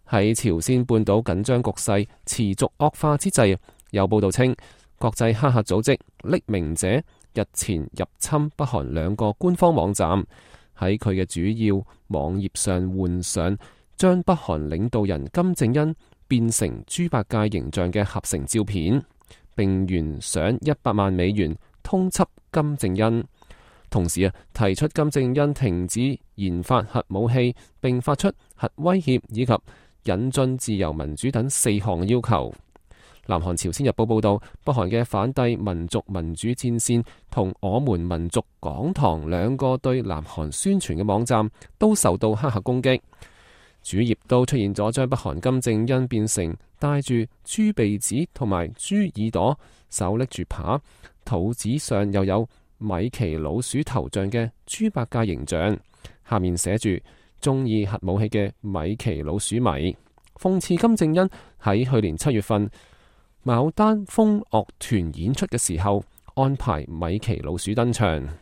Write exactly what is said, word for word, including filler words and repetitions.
喺朝鮮半島緊張局勢持續惡化之際，有報道稱，國際黑客組織匿名者日前入侵北韓兩個官方網站，喺佢嘅主要網頁上換上將北韓領導人金正恩變成豬八戒形象嘅合成照片，並懸賞一百萬美元通緝金正恩。同時啊，提出金正恩停止研發核武器，並發出核威脅以及引進自由民主等四項要求。南韓朝鮮日報報道，北韓嘅反帝民族民主戰線同我們民族講堂兩個對南韓宣傳嘅網站都受到黑客攻擊，主頁都出現咗將北韓金正恩變成戴住豬鼻子同埋豬耳朵，手拎住扒，肚子上又有米奇老鼠頭像嘅豬八戒形象，下面寫住中意核武器嘅米奇老鼠迷，諷刺金正恩喺去年七月份牡丹風樂團演出嘅時候安排米奇老鼠登場。